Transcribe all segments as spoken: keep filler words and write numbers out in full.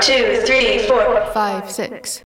two, three, four, five, six.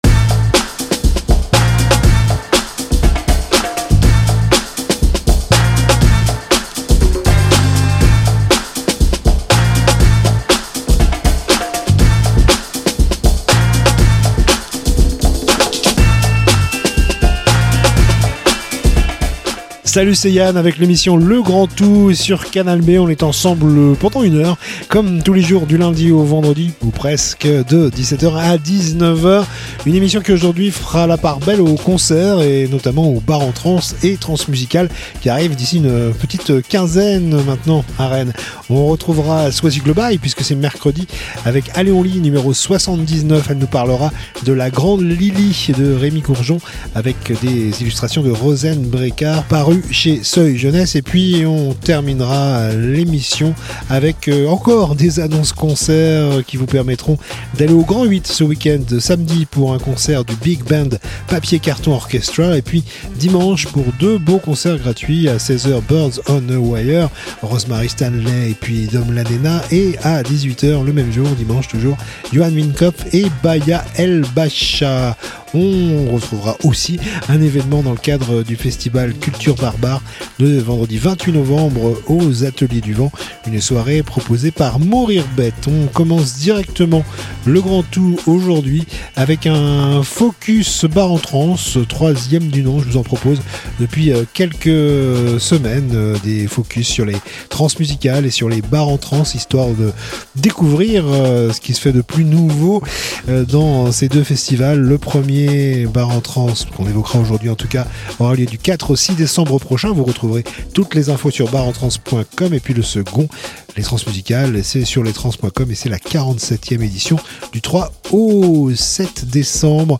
Salut, c'est Yann avec l'émission Le Grand Tout sur Canal B. On est ensemble pendant une heure, comme tous les jours du lundi au vendredi, ou presque, de dix-sept heures à dix-neuf heures. Une émission qui aujourd'hui fera la part belle aux concerts et notamment aux bars en trance et transmusicales qui arrivent d'ici une petite quinzaine maintenant à Rennes. On retrouvera Swazi Global puisque c'est mercredi avec Aléon-Ly numéro soixante-dix-neuf. Elle nous parlera de la Grande Lily de Rémi Courgeon avec des illustrations de Rosen Brécard parues chez Seuil Jeunesse. Et puis on terminera l'émission avec euh, encore des annonces concerts qui vous permettront d'aller au Grand huit ce week-end, samedi pour un concert du Big Band Papier Carton Orchestra et puis dimanche pour deux beaux concerts gratuits à seize heures Birds on a Wire, Rosemary Stanley et puis Dom Ladena, et à dix-huit heures le même jour, dimanche toujours, Johan Minkoff et Baya El Bacha. On retrouvera aussi un événement dans le cadre du festival Culture Barbare le vendredi vingt-huit novembre aux Ateliers du Vent, une soirée proposée par Mourir Bête. On commence directement le Grand Tout aujourd'hui avec un focus bar en trance, troisième du nom. Je vous en propose depuis quelques semaines des focus sur les transmusicales et sur les bars en trance, histoire de découvrir ce qui se fait de plus nouveau dans ces deux festivals. Le premier bar en trance qu'on évoquera aujourd'hui en tout cas aura lieu du quatre au six décembre prochain. Vous retrouverez toutes les infos sur bar en trance point com, et puis le second, les transmusicales, c'est sur lestrans point com et c'est la quarante-septième édition du trois au sept décembre.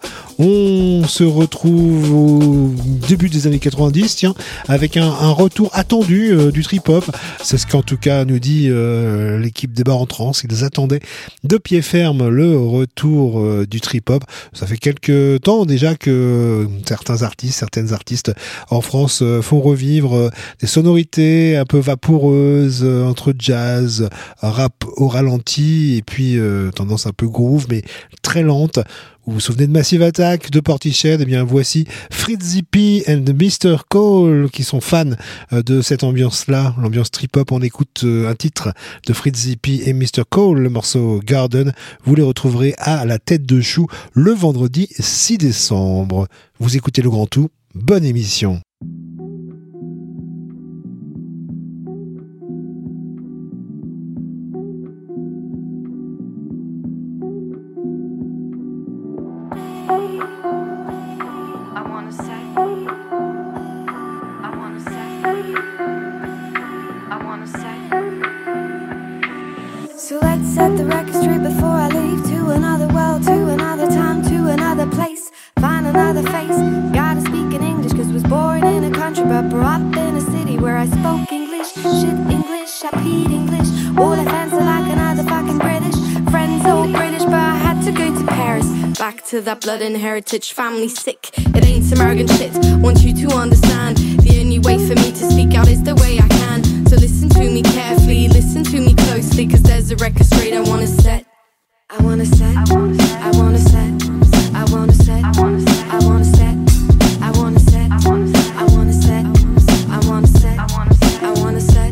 On se retrouve au début des années quatre-vingt-dix, tiens, avec un, un retour attendu euh, du trip-hop. C'est ce qu'en tout cas nous dit euh, l'équipe des bars en trance. Ils attendaient de pied ferme le retour euh, du trip-hop. Ça fait quelques temps déjà que certains artistes, certaines artistes en France euh, font revivre euh, des sonorités un peu vaporeuses euh, entre jazz, rap au ralenti et puis euh, tendance un peu groove mais très lente. Vous vous souvenez de Massive Attack, de Portishead? Eh bien, voici Fritzy P and mister Cole qui sont fans de cette ambiance-là, l'ambiance trip-hop. On écoute un titre de Fritzy P et mister Cole, le morceau Garden. Vous les retrouverez à la Tête de Chou le vendredi six décembre. Vous écoutez Le Grand Tout. Bonne émission. Set the record straight before I leave to another world, to another time, to another place. Find another face. Gotta speak in English cause was born in a country but brought up in a city where I spoke English. Shit English, I peed English. All I fancy like another fucking British. Friends all British but I had to go to Paris. Back to that blood and heritage, family sick. It ain't some arrogant shit, want you to understand. The only way for me to speak out is the way I can. So listen to me carefully, listen to me closely, cause there's a record straight I wanna set. I wanna set, I wanna set, I wanna set, I wanna set, I wanna set, I wanna set, I wanna set, I wanna set, I wanna set, I wanna set, I wanna set.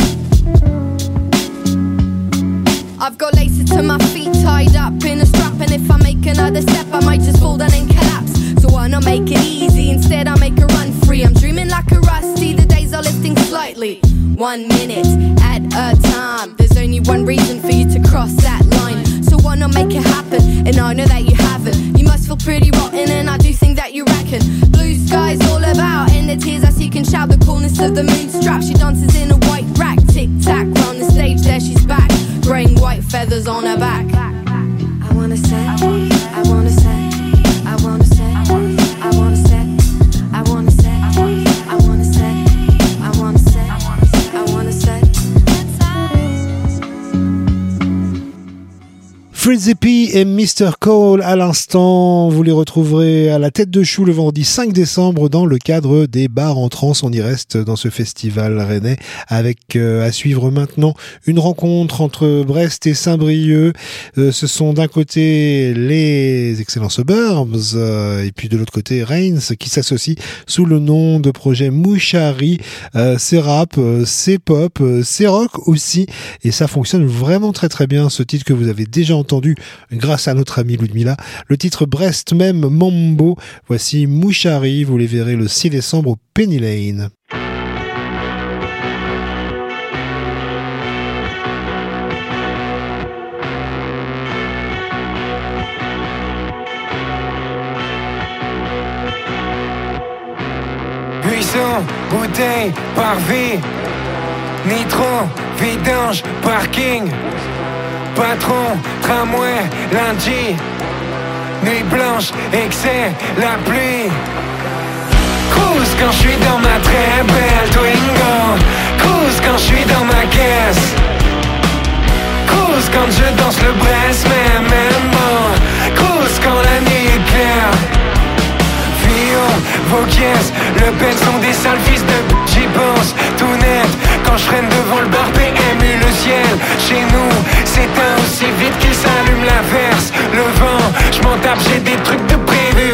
I've got laces to my feet tied up in a strap, and if I make another step I might just fall down and collapse. So why not make it easy, instead I make a run free. I'm dreaming like a rusty, the days are lifting slightly. One minute at a time. There's only one reason for you to cross that line. So why not make it happen? And I know that you haven't. You must feel pretty rotten, and I do think that you reckon. Blue sky's all about, and the tears I see can shout the coolness of the moon strap. She dances in a white rack, tic tac round the stage. There she's back, graying white feathers on her back. I wanna set, I wanna set, I wanna set, I wanna set, I wanna set, I wanna set, I wanna set, I wanna set. Lil Zippy et mister Cole à l'instant. Vous les retrouverez à la Tête de Chou le vendredi cinq décembre dans le cadre des bars en trance. On y reste dans ce festival rennais avec euh, à suivre maintenant une rencontre entre Brest et Saint-Brieuc. Euh, ce sont d'un côté les excellents Suburbs euh, et puis de l'autre côté Reigns qui s'associe sous le nom de projet Mouchari. Euh, c'est rap, euh, c'est pop, euh, c'est rock aussi et ça fonctionne vraiment très très bien. Ce titre que vous avez déjà entendu grâce à notre ami Ludmilla, le titre Brest même Mambo. Voici Mouchari, vous les verrez le six décembre au Penny Lane. Buisson, bouteille, parvis, nitro, vidange, parking, patron, tramway, lundi, nuit blanche, excès, la pluie. Cruise quand je suis dans ma très belle Twingo, cruise quand je suis dans ma caisse, cruise quand je danse le Brest, mais même bon, cruise quand la nuit est claire. Vos caisses, le pen sont des sales fils de p***, j'y pense tout net. Quand je freine devant le bar P M U, le ciel chez nous s'éteint aussi vite qu'il s'allume l'inverse. Le vent, je m'en tape, j'ai des trucs de prévu.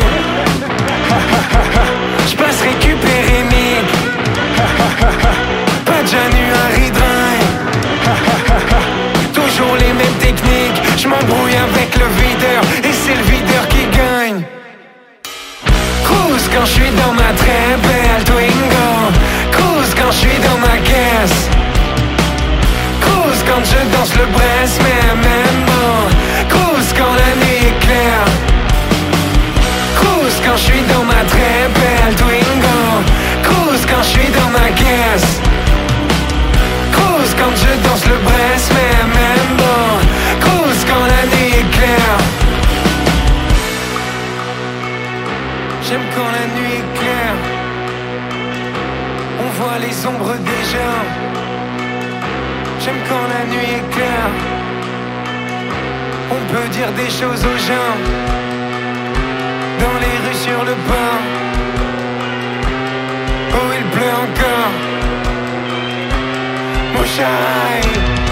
Je passe récupérer Mick. Pas de January Dry. Toujours les mêmes techniques, je m'embrouille avec le videur et c'est le videur qui gagne. Cruise quand je suis dans ma très belle Twingo, cruise quand je suis dans ma caisse, cruise quand je danse le Brest, mais même bon, cruise quand la nuit est claire. Cruise quand je suis dans ma très belle Twingo, cruise quand je suis dans ma caisse, cruise quand je danse le Brest, mais même bon, cruise quand la nuit est claire. J'aime quand la nuit est claire, on voit les ombres déjà. J'aime quand la nuit est claire, on peut dire des choses aux gens. Dans les rues sur le port, oh il pleut encore. Mouchari.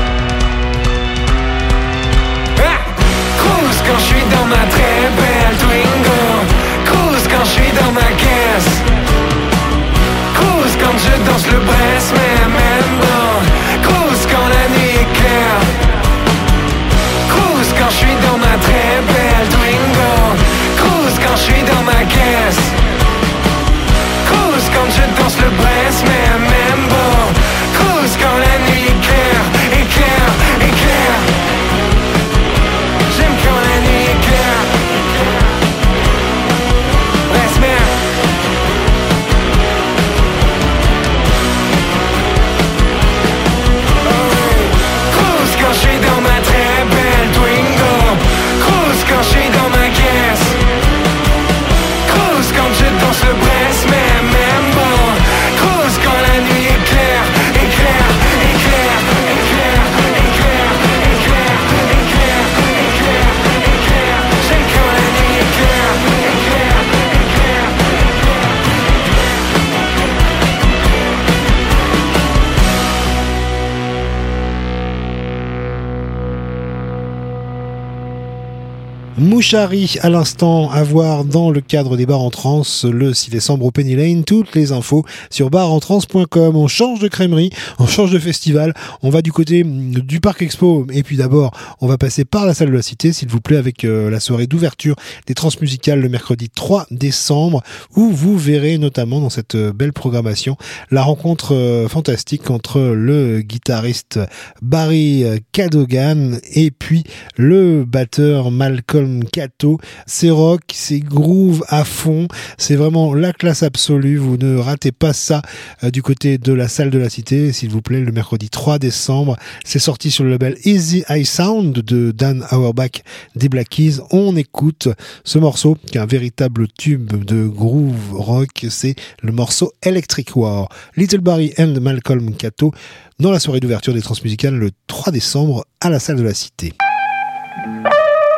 Ah, cruise quand je suis dans ma très belle Twingo, cruise quand je suis dans ma caisse, cruise quand je danse le Brest, mais même bon, cruise quand la nuit est claire. Cruise quand je suis dans ma très belle Twingo, cruise quand je suis dans ma caisse, cruise quand je danse le Brest, mais même bon, cruise quand la nuit est claire, est claire, est claire. J'aime quand la nuit est claire. Quand je suis dans ma très belle Twingo, cruise quand je suis dans ma caisse, cruise quand je danse le Brest, mais même bon, cruise quand la nuit est claire, est claire, est claire, est claire, est claire, est claire, est claire, est claire, est claire. J'aime quand la nuit est claire, est claire, est claire, est claire. Mouchari à l'instant à voir dans le cadre des bars en trance le six décembre au Penny Lane. Toutes les infos sur bar en trance point com. On change de crèmerie, on change de festival, on va du côté du Parc Expo et puis d'abord on va passer par la salle de la Cité s'il vous plaît avec euh, la soirée d'ouverture des Transmusicales le mercredi trois décembre où vous verrez notamment dans cette belle programmation la rencontre euh, fantastique entre le guitariste Barry Cadogan et puis le batteur Malcolm Cato. C'est rock, c'est groove à fond, c'est vraiment la classe absolue. Vous ne ratez pas ça euh, du côté de la salle de la Cité, s'il vous plaît, le mercredi trois décembre. C'est sorti sur le label Easy Eye Sound de Dan Auerbach des Black Keys. On écoute ce morceau qui est un véritable tube de groove rock. C'est le morceau Electric War. Little Barry and Malcolm Cato dans la soirée d'ouverture des Transmusicales le trois décembre à la salle de la Cité.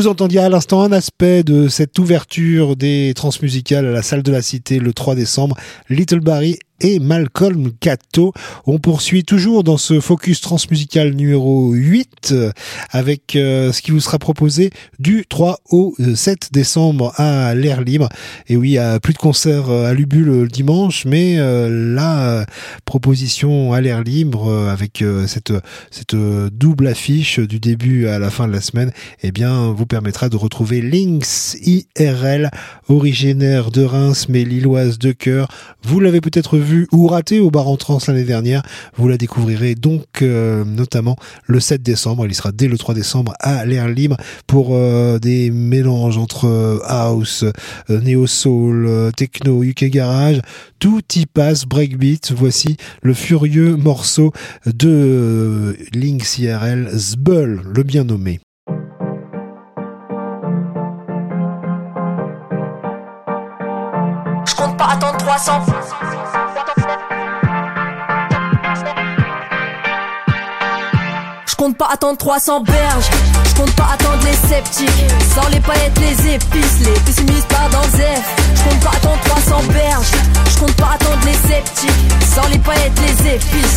Vous entendiez à l'instant un aspect de cette ouverture des transmusicales à la salle de la Cité le trois décembre, Little Barrie et Malcolm Catto. On poursuit toujours dans ce focus transmusical numéro huit avec euh, ce qui vous sera proposé du trois au sept décembre à l'air libre. Et oui, il y a plus de concerts à Lubu le dimanche, mais euh, la euh, proposition à l'air libre euh, avec euh, cette cette double affiche du début à la fin de la semaine, eh bien, vous permettra de retrouver Lynx I R L, originaire de Reims mais lilloise de cœur. Vous l'avez peut-être vu ou raté au bar en trans l'année dernière. Vous la découvrirez donc euh, notamment le sept décembre. Elle y sera dès le trois décembre à l'air libre pour euh, des mélanges entre euh, house, euh, néo soul, euh, techno, U K garage. Tout y passe, breakbeat. Voici le furieux morceau de euh, Lynx I R L, Zbull, le bien nommé. Je compte pas attendre trois cents. Je compte pas attendre trois cents berges. Je compte pas attendre les sceptiques. Sans les paillettes, les épices. Les pessimistes pas dans Zef. Je compte pas attendre trois cents berges. Je compte pas attendre les sceptiques. Sans les paillettes, les épices.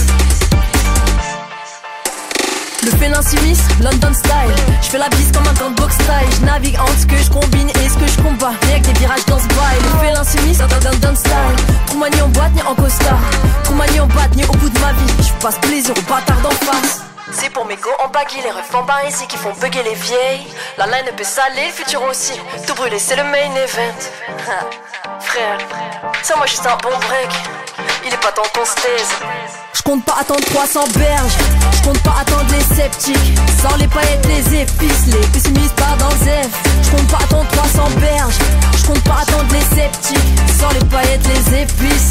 Le félin s'immisce, London style. Je fais la bise comme un grand box style. Je navigue entre ce que je combine et ce que je combats. Rien que des virages dans ce bail. Le félin s'immisce, London style. Trop manie en boîte ni en costard. Trop manie en batte ni au bout de ma vie. Je passe plaisir aux bâtards d'en face. C'est pour mes go en baggy, les refs en bas ici qui font bugger les vieilles. La line peut saler, le futur aussi. Tout brûler, c'est le main event. Frère, ça moi juste un bon break. Il est pas temps qu'on se taise. Je compte pas attendre trois cents berges. Je compte pas attendre les sceptiques. Sans les paillettes, les épices. Les pessimistes pas dans Zef. Je compte pas attendre trois cents berges. Je compte pas attendre les sceptiques. Sans les paillettes, les épices.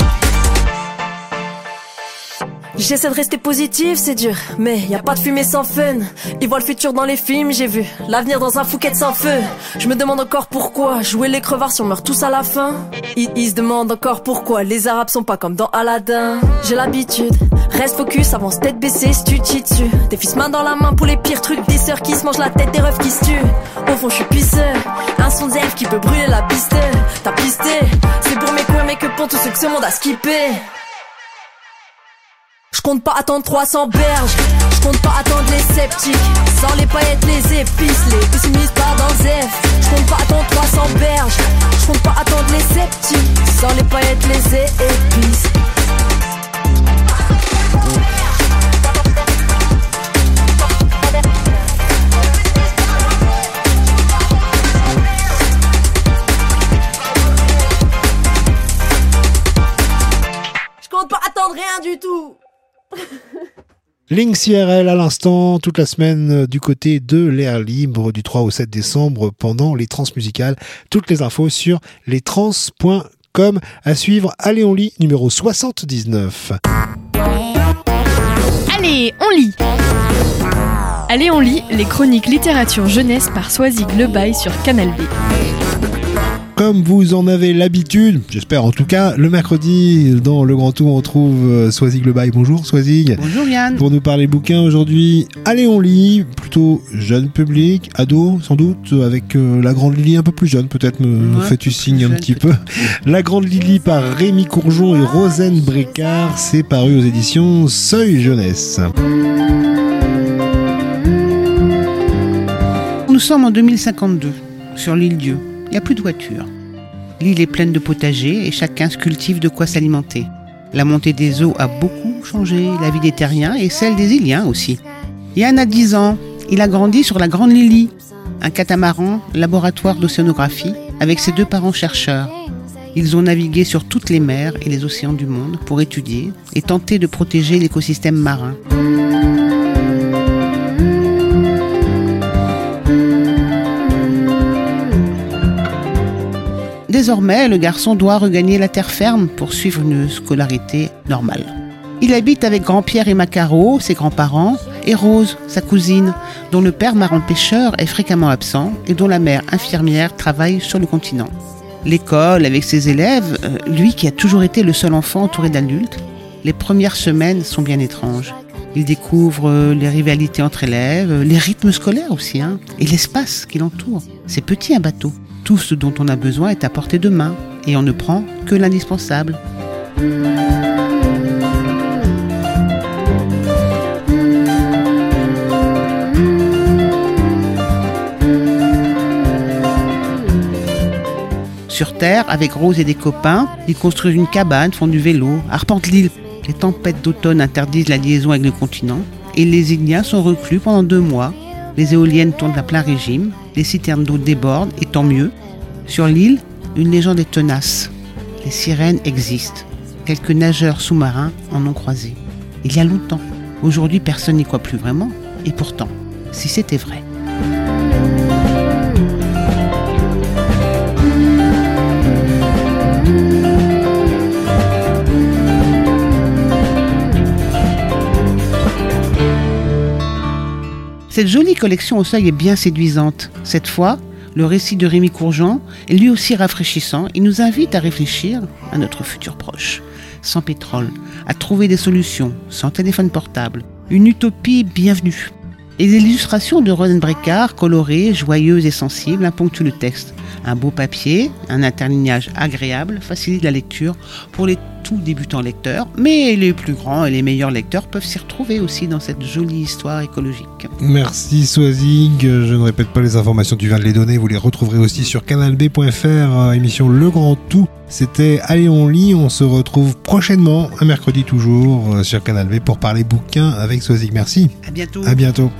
J'essaie de rester positif, c'est dur, mais y a pas de fumée sans fun. Ils voient le futur dans les films, j'ai vu l'avenir dans un Phuket sans feu. Je me demande encore pourquoi jouer les crevards si on meurt tous à la fin. Ils, ils se demandent encore pourquoi les arabes sont pas comme dans Aladdin. J'ai l'habitude, reste focus, avance tête baissée si tu te dessus. Des fils main dans la main pour les pires trucs. Des sœurs qui se mangent la tête, des refs qui se tuent. Au fond je suis pisseur, un son de zèle qui peut brûler la piste. T'as pisté, c'est pour mes couilles mais que pour tous ceux que ce monde a skippé. Je compte pas attendre trois cents berges. Je compte pas attendre les sceptiques. Sans les paillettes, les épices. Les pessimistes pas dans Zef. Je compte pas attendre trois cents berges. Je compte pas attendre les sceptiques. Sans les paillettes, les épices. Je compte pas attendre rien du tout. Lynx I R L à l'instant, toute la semaine du côté de l'air libre du trois au sept décembre pendant les transmusicales. Toutes les infos sur lestrans point com. À suivre, Allez on lit numéro soixante-dix-neuf. Allez, on lit. Allez on lit, les chroniques littérature jeunesse par Swazig Le Bail sur Canal B. Comme vous en avez l'habitude, j'espère en tout cas, le mercredi, dans le Grand Tour, on retrouve Swazig Le Bail. Bonjour Swazig. Bonjour Yann. Pour nous parler bouquin aujourd'hui, Allez on lit, plutôt jeune public, ado sans doute, avec euh, La Grande Lily un peu plus jeune, peut-être me ouais, fais-tu signe un petit peu. La Grande Lily par Rémi Courgeon et Rosen Bricard, c'est paru aux éditions Seuil Jeunesse. Nous sommes en deux mille cinquante-deux, sur l'île Dieu. Il n'y a plus de voitures. L'île est pleine de potagers et chacun se cultive de quoi s'alimenter. La montée des eaux a beaucoup changé la vie des terriens et celle des Iliens aussi. Yann a dix ans. Il a grandi sur la Grande Lily, un catamaran laboratoire d'océanographie avec ses deux parents chercheurs. Ils ont navigué sur toutes les mers et les océans du monde pour étudier et tenter de protéger l'écosystème marin. Désormais, le garçon doit regagner la terre ferme pour suivre une scolarité normale. Il habite avec Grand-Pierre et Macaro, ses grands-parents, et Rose, sa cousine, dont le père marin pêcheur est fréquemment absent et dont la mère infirmière travaille sur le continent. L'école, avec ses élèves, lui qui a toujours été le seul enfant entouré d'adultes, les premières semaines sont bien étranges. Ils découvrent les rivalités entre élèves, les rythmes scolaires aussi, hein, et l'espace qui l'entoure. C'est petit un bateau. Tout ce dont on a besoin est à portée de main et on ne prend que l'indispensable. Sur Terre, avec Rose et des copains, ils construisent une cabane, font du vélo, arpentent l'île. Les tempêtes d'automne interdisent la liaison avec le continent et les Indiens sont reclus pendant deux mois. Les éoliennes tournent à plein régime, les citernes d'eau débordent et tant mieux. Sur l'île, une légende est tenace. Les sirènes existent. Quelques nageurs sous-marins en ont croisé. Il y a longtemps. Aujourd'hui, personne n'y croit plus vraiment. Et pourtant, si c'était vrai. Cette jolie collection au seuil est bien séduisante. Cette fois, le récit de Rémi Courgeant est lui aussi rafraîchissant. Il nous invite à réfléchir à notre futur proche, sans pétrole, à trouver des solutions, sans téléphone portable. Une utopie bienvenue. Et les illustrations de Roden Brécard, colorées, joyeuses et sensibles, ponctuent le texte. Un beau papier, un interlignage agréable, facilite la lecture pour les tout débutants lecteurs, mais les plus grands et les meilleurs lecteurs peuvent s'y retrouver aussi dans cette jolie histoire écologique. Merci Swazig, je ne répète pas les informations, tu viens de les donner, vous les retrouverez aussi sur canal b point f r, émission Le Grand Tout. C'était Allez on lit, on se retrouve prochainement, un mercredi toujours, sur Canal B pour parler bouquins avec Swazig. Merci. À bientôt. À bientôt.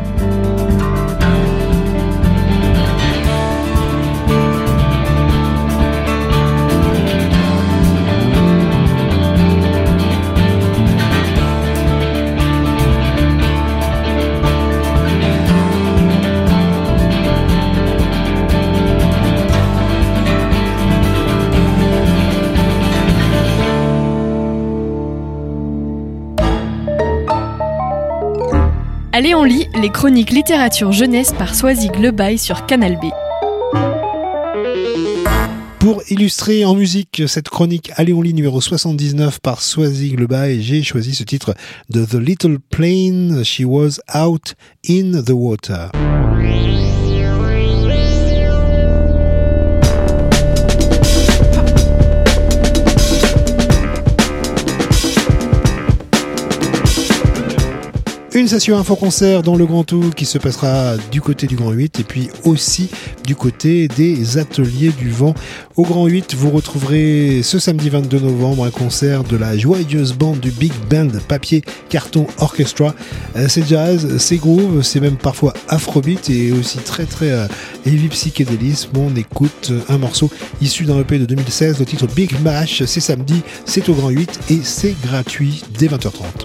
Allez on lit, les chroniques littérature jeunesse par Swazig Le Bail sur Canal B. Pour illustrer en musique cette chronique Allez on lit numéro soixante-dix-neuf par Swazig Le Bail, j'ai choisi ce titre de The Little Plane, She Was Out in the Water. Une session info-concert dans le Grand Tout qui se passera du côté du Grand huit et puis aussi du côté des Ateliers du Vent. Au Grand huit, vous retrouverez ce samedi vingt-deux novembre un concert de la joyeuse bande du Big Band Papier Carton Orchestra. C'est jazz, c'est groove, c'est même parfois afrobeat et aussi très très euh, heavy psychédélisme. On écoute un morceau issu d'un E P de deux mille seize, le titre Big Mash. C'est samedi, c'est au Grand huit et c'est gratuit dès vingt heures trente.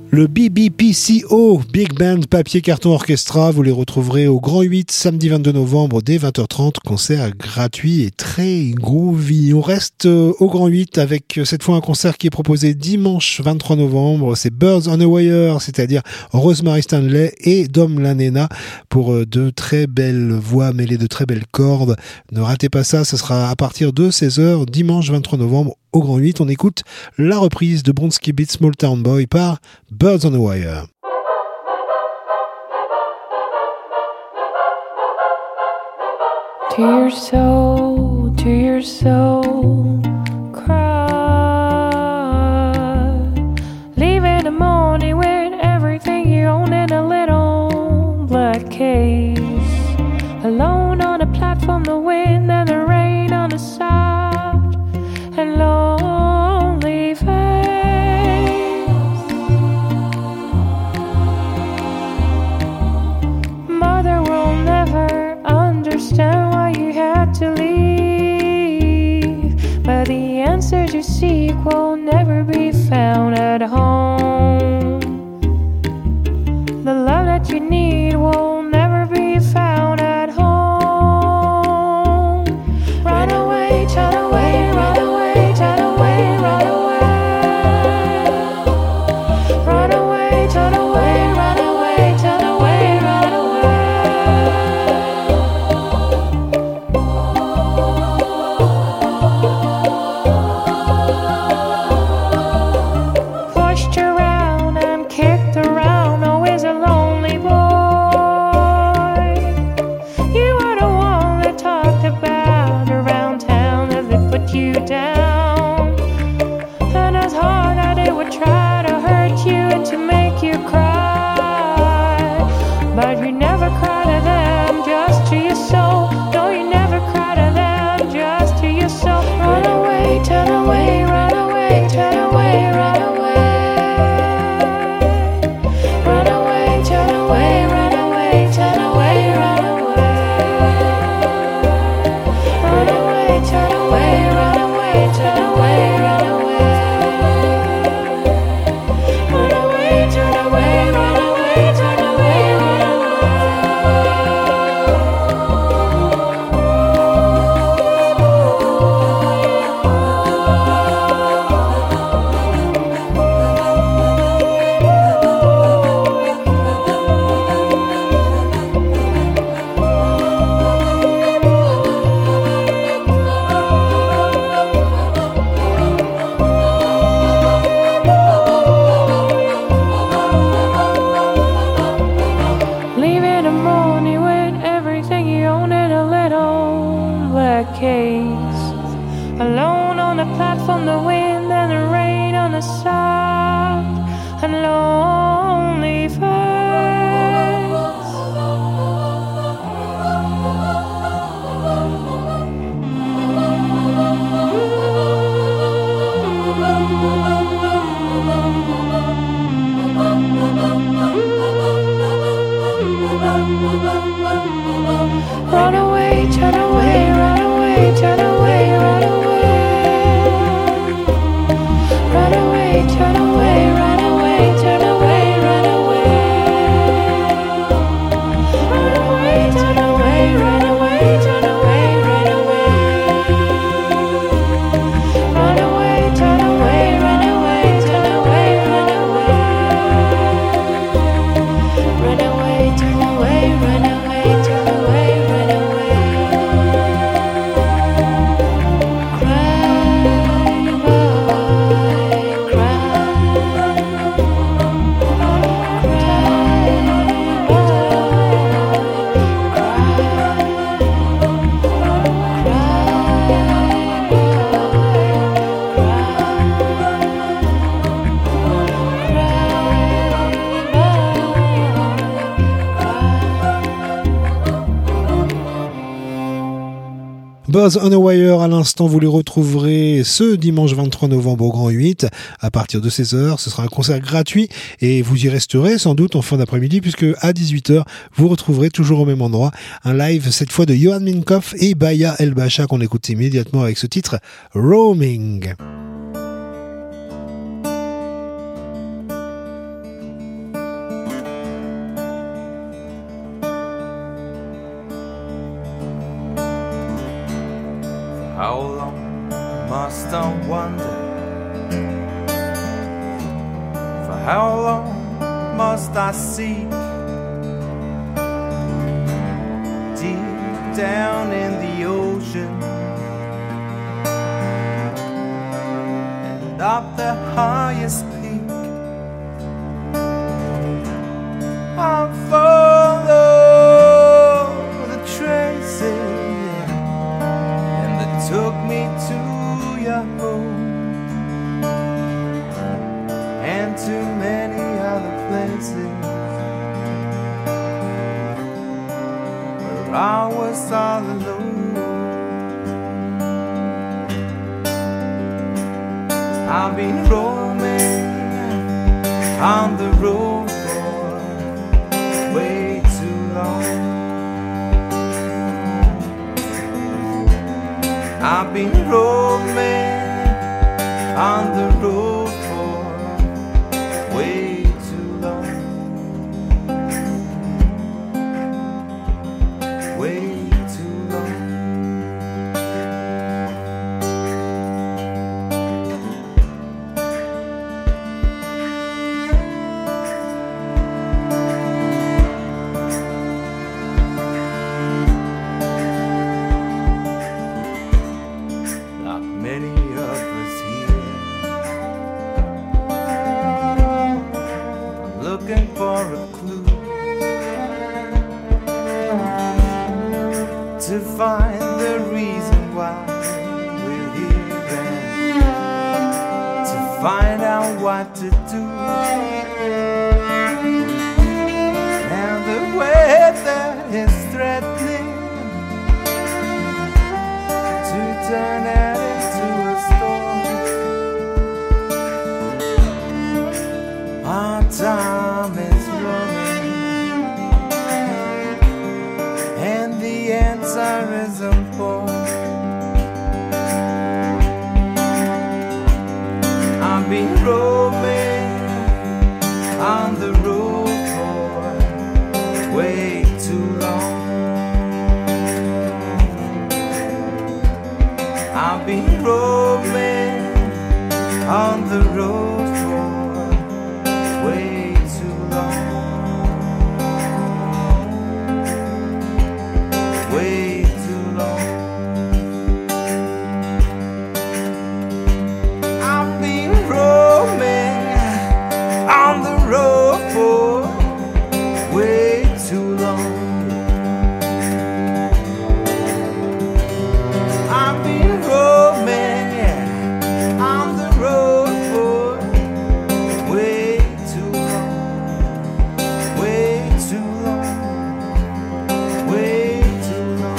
Le B B P C O, Big Band Papier Carton Orchestra, vous les retrouverez au Grand huit samedi vingt-deux novembre dès vingt heures trente, concert gratuit et très groovy. On reste au Grand huit avec cette fois un concert qui est proposé dimanche vingt-trois novembre, c'est Birds on a Wire, c'est-à-dire Rosemary Stanley et Dom Lanena pour de très belles voix mêlées de très belles cordes. Ne ratez pas ça, ce sera à partir de seize heures dimanche vingt-trois novembre au Grand huit. On écoute la reprise de Bronski Beat Small Town Boy par Birds on a Wire. To your soul, to your soul, cry. Leave in the morning with everything you own in a little black case. Alone on a platform, the wind and the rain on the side, and lonely face. Mother will never understand why you had to leave, but the answers you seek will never be found at home. The love that you need will never be found at home. Run away, turn away, run away, turn away, run away. Run away, turn away, run away, turn away, run away. Pushed around and kicked around, always a lonely boy. You were the one that talked about around town as they put you down. And as hard as they would try to hurt you and to make you cry, but you never cry to them, just to your soul. No, you never cry to them, just to your soul. Run away, turn away, run away, turn away, run away. Run away, turn away, run away, turn away, run away. Run away, turn away, run away, turn away, run away. Run away, turn away, run away, turn away, run away. Leave in the morning with everything you own in a little black case. Alone on the platform, the wind and the rain on the side, and lonely face. Run away, turn away, run away, turn away, run away. Run away, turn away, run away, turn away, run away. Run away, turn away, run away, turn away, run away. Run away, turn away, run away, turn away, run away. Run away, turn away, run away, turn away, run away. Cry, boy, cry. Birds on a Wire, à l'instant, vous les retrouverez ce dimanche vingt-trois novembre au Grand huit à partir de seize heures. Ce sera un concert gratuit et vous y resterez sans doute en fin d'après-midi puisque à dix-huit heures, vous retrouverez toujours au même endroit un live cette fois de Johan Minkoff et Baya El Bacha qu'on écoute immédiatement avec ce titre Roaming. must I wonder, for how long must I seek deep down in the ocean and up the highest peak? I'll follow the traces and that took me to your home and to many other places where I was all alone. I've been roaming on the road for way too long. I've been roaming on the road for way too long. Way too long. Like many of us here, I'm looking for a clue to find the reason why we're here and to find out what to do. And the weather is threatening to turn it into a storm. Our time is running and the answer is important. I've been roaming on the road for way too long. I've been roaming on the road for way too long. Way too long. I've been roaming on the road for way too long. I've been roaming on the road for way too long. Way too long. Way too long.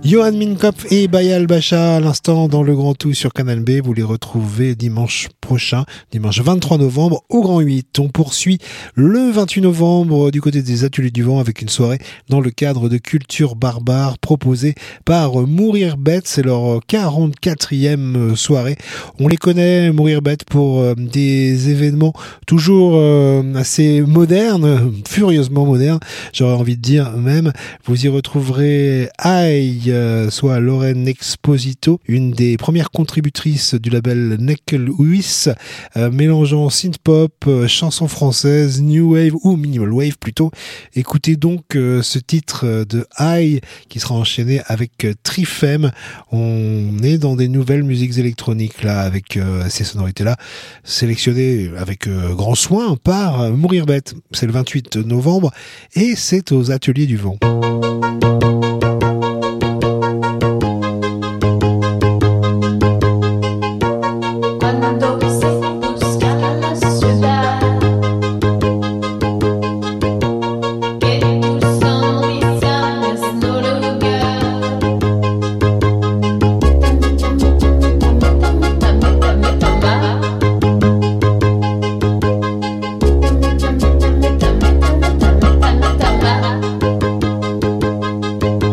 Johan Minkoff et Bayal Bacha à l'instant dans le Grand Tout sur Canal B. Vous les retrouvez dimanche prochain, dimanche vingt-trois novembre au Grand huit. On poursuit le vingt-huit novembre du côté des Ateliers du Vent avec une soirée dans le cadre de Culture Barbare proposée par Mourir Bête. C'est leur quarante-quatrième soirée. On les connaît, Mourir Bête, pour euh, des événements toujours euh, assez modernes, furieusement modernes, j'aurais envie de dire même. Vous y retrouverez Aïe, euh, soit Lorraine Exposito, une des premières contributrices du label Neckelhuis, euh, mélangeant synth-pop, euh, chansons françaises, new wave ou minimal wave plutôt. Écoutez donc euh, ce titre de Aïe qui sera enchaîné avec euh, Trifem. On est dans des nouvelles musiques électroniques là, avec euh, ces sonorités-là, sélectionnées avec euh, grand soin par euh, Mourir Bête. C'est le vingt-huit novembre et c'est aux Ateliers du Vent. Tama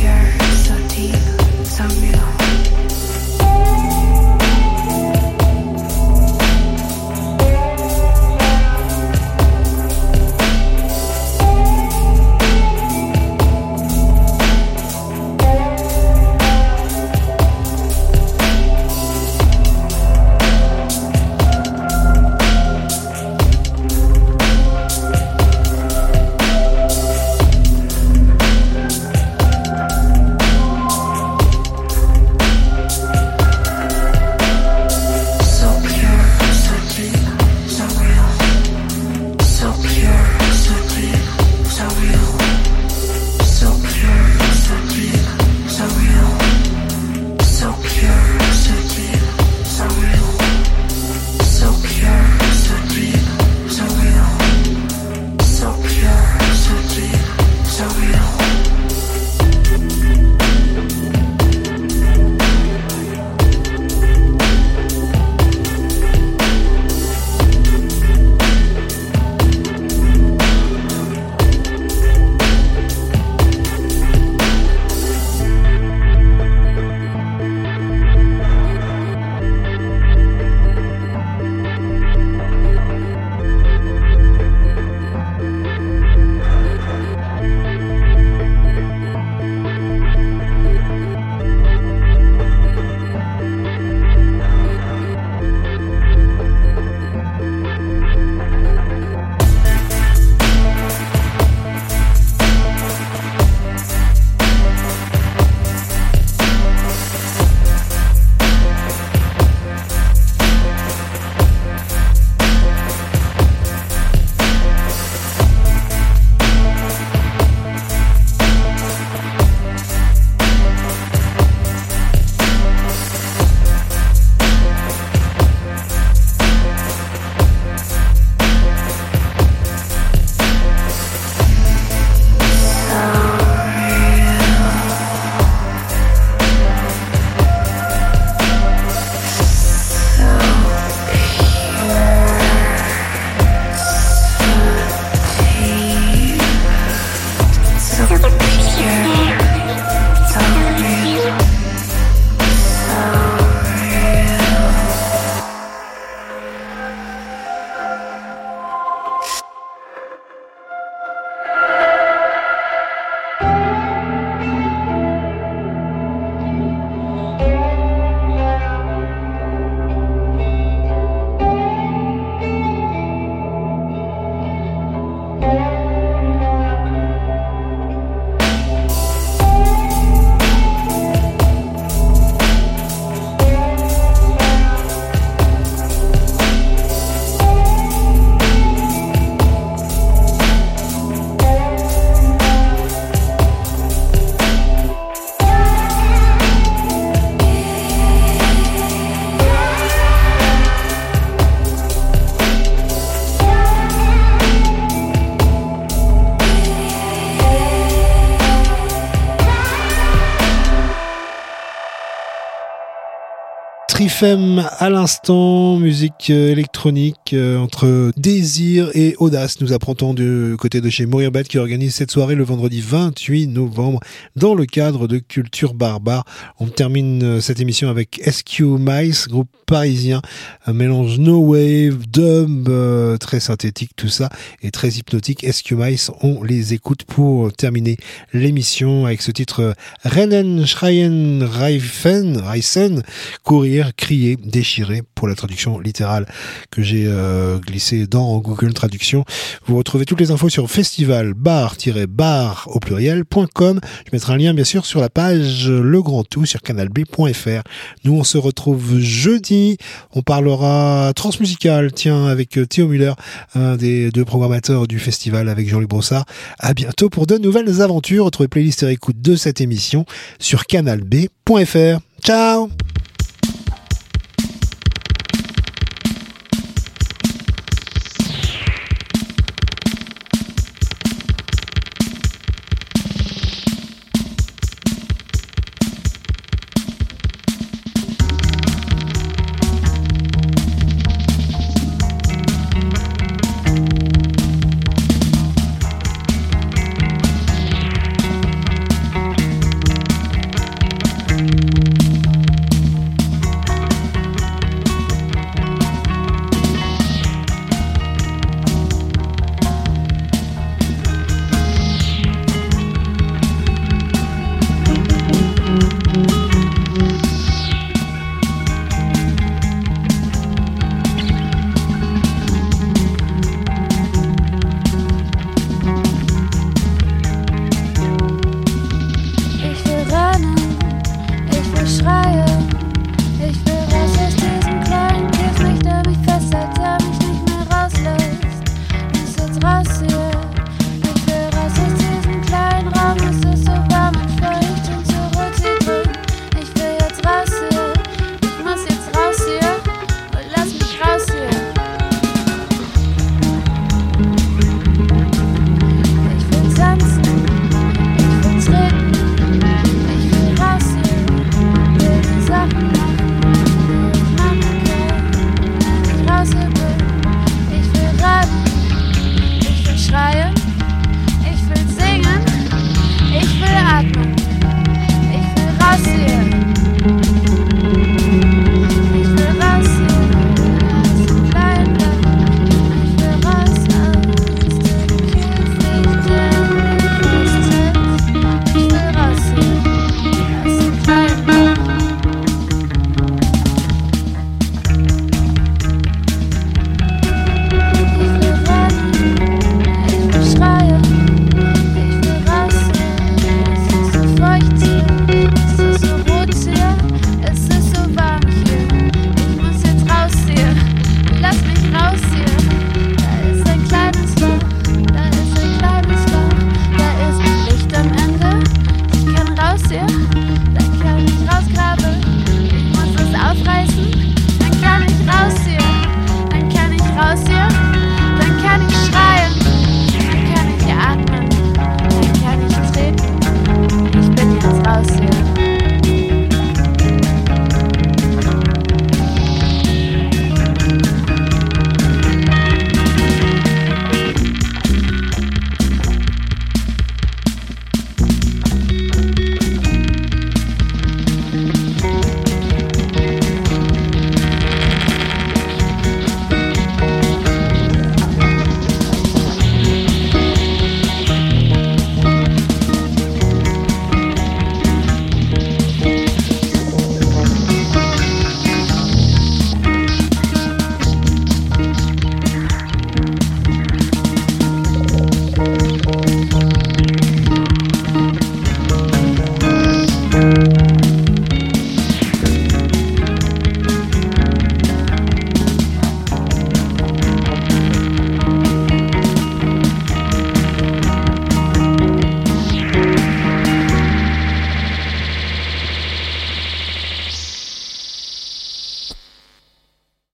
Trifem à l'instant, musique électronique euh, entre désir et audace. Nous apprendons du côté de chez Mourir Bête qui organise cette soirée le vendredi vingt-huit novembre dans le cadre de Culture Barbare. On termine cette émission avec S Q Mice, groupe parisien, un mélange no wave, dub, euh, très synthétique tout ça et très hypnotique. S Q Mice, on les écoute pour terminer l'émission avec ce titre Rennen Schreien Reifen, Reisen, courir, crier, déchirer pour la traduction littérale que j'ai euh, glissée dans Google Traduction. Vous retrouvez toutes les infos sur festival bar-bar au pluriel point com. Je mettrai un lien bien sûr sur la page Le Grand Tout sur canal b point f r. Nous on se retrouve jeudi, on parlera transmusical, tiens, avec Théo Muller, un des deux programmateurs du festival avec Jean-Luc Brossard. À bientôt pour de nouvelles aventures. Retrouvez playlist et écoute de cette émission sur canal b point f r. Ciao.